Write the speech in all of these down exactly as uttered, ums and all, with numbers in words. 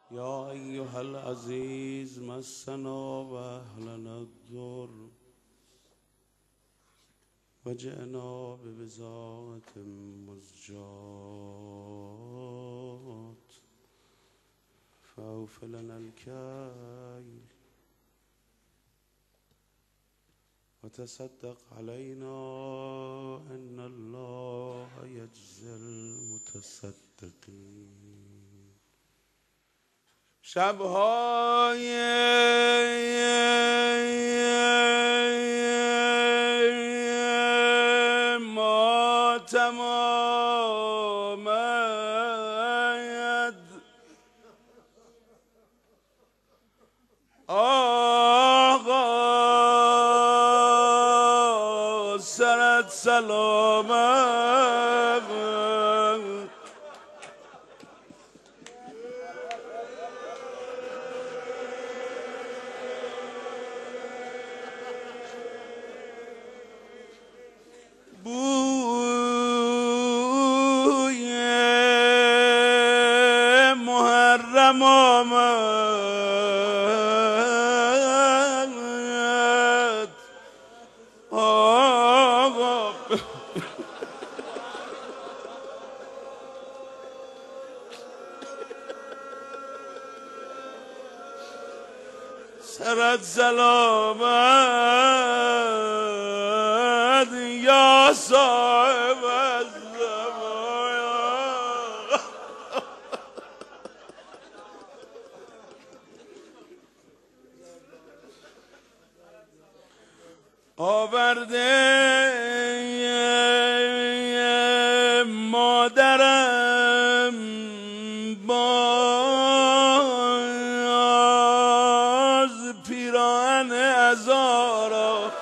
يا أيها العزيز مسنا وأهلنا الضر وجئنا ببضاعة مزجاة فأوف لنا الكيل وتصدق علينا إن الله يجزي المتصدقين. شبهای ما تمامد آقا سرت سلامت بوی محرم آمد آقا سرت سلامت یا صاحب الزمان. آورده مادرم باز پیراهن عزارا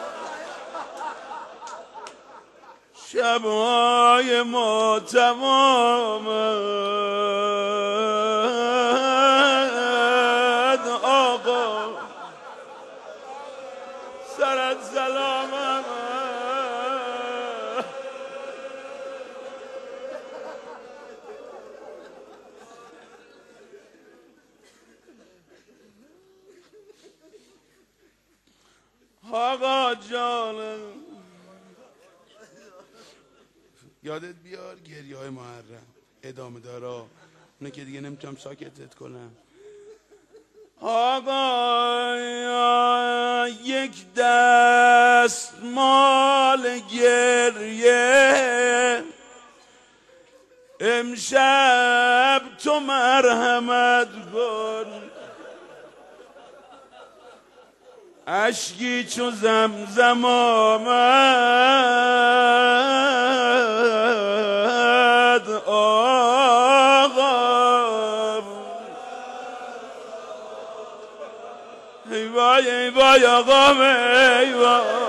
شبهای ما تمامد آقا سرت سلامت آقا جانم. یادت بیار گریه های محرم ادامه دارا اونه که دیگه نمیتونم ساکتت کنم. آقا یک دست مال گریه امشب تو مرحمت کن. اشکی چو زمزم آمد آقا ای وای ای وای آقا ای وای.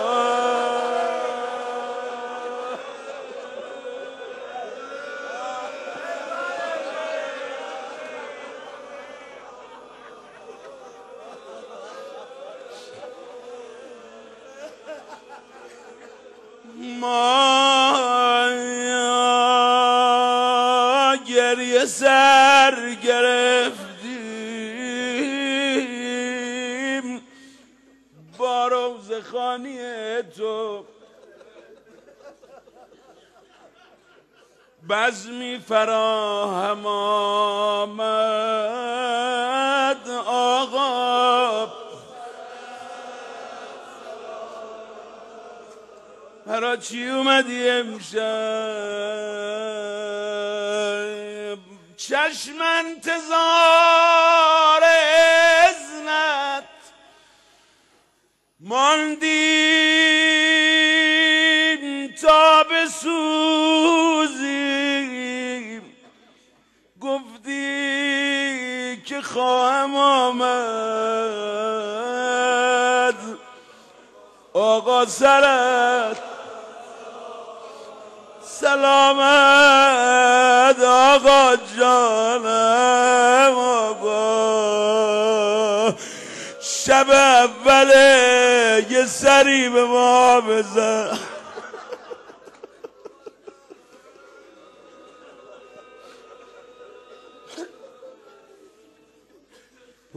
ما گریه سر گرفتیم با روزخوانی تو بزمی فراهم آمد آقا برا چی اومدی امشب؟ چشم انتظار اذنت ماندیم تا بسوزیم. گفتی که خواهم آمد آقا سرت سلامت آقا جانم آقا. شب اوله یه سری به ما بزن.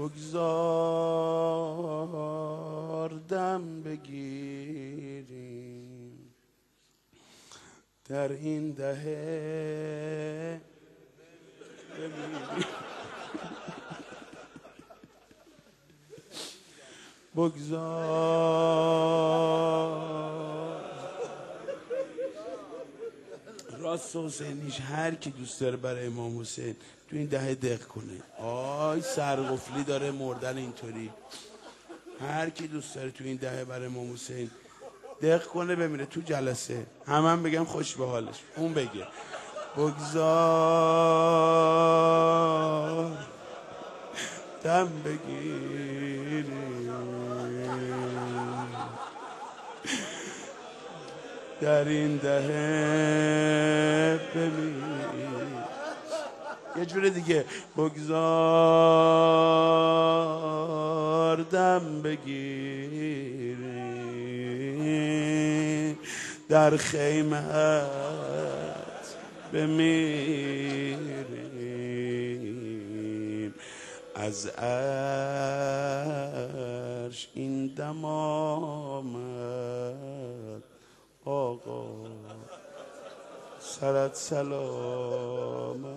بگذار دم بگیریم در این دهه بمیریم. بگذار راست حسینیش هر کی دوست داره برای امام حسین تو این دهه دق کنه. آی سرقفلی داره مردن اینطوری. هر کی دوست داره تو این دهه برای امام حسین دق کنه بمیره تو جلسه. همه هم بگم خوش به حالش. اون بگه بگذار دم بگیریم در این دهه بمیریم. یه جور دیگه بگذار دم بگیریم در خیمت بمیریم از عرش این دم آمد آقا سرت سلامت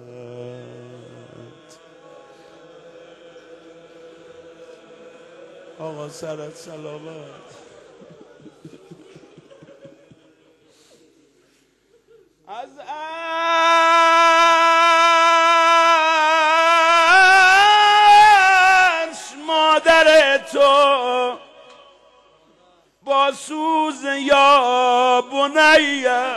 آقا سرت سلامت. از عرش مادر تو با سوز یا بنیه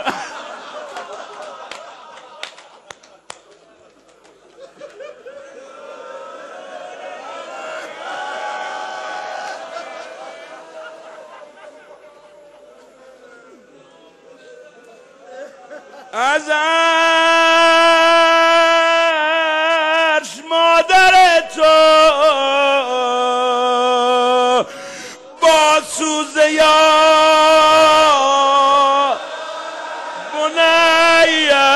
از عرش مادر تو با سوز یا بنیه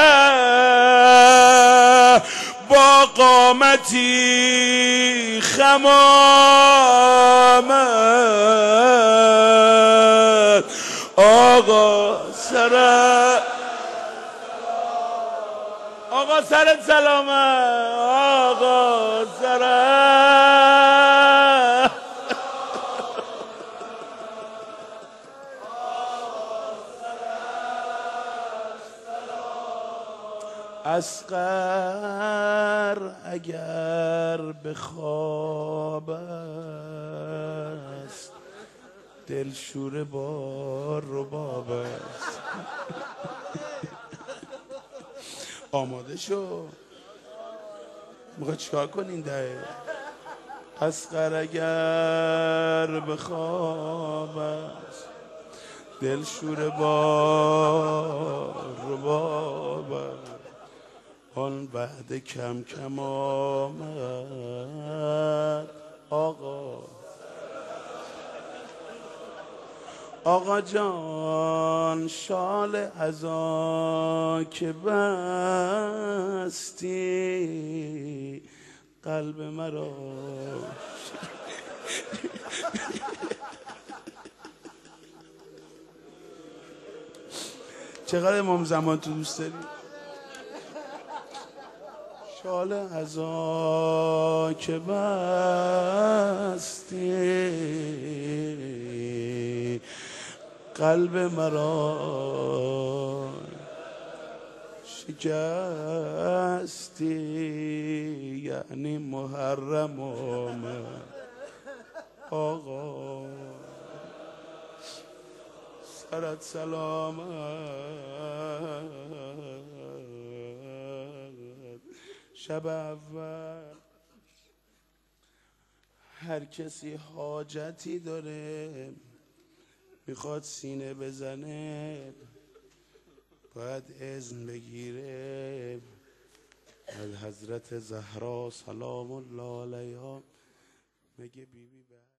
با قامتی خمامت آقا سرت آقا سرت سلامت آقا سرت اصغر اگر به خواب است دلشور بار رباب است. آماده شو میخوای چیکار کنین ده؟ اصغر اگر به خواب است دلشور بار رباب است آن بعد کم کم آمد آقا آقا جان شال عزا که بستی قلب مرا چقدر امام زمان تو دوست داری؟ شال عزا که بستی قلب مرا شکستی یعنی محرم آمد آقا سرت سلامت. شب اول هر کسی حاجتی داره میخواد سینه بزنه باید اذن بگیره از حضرت زهرا سلام الله علیها. میگه بی بی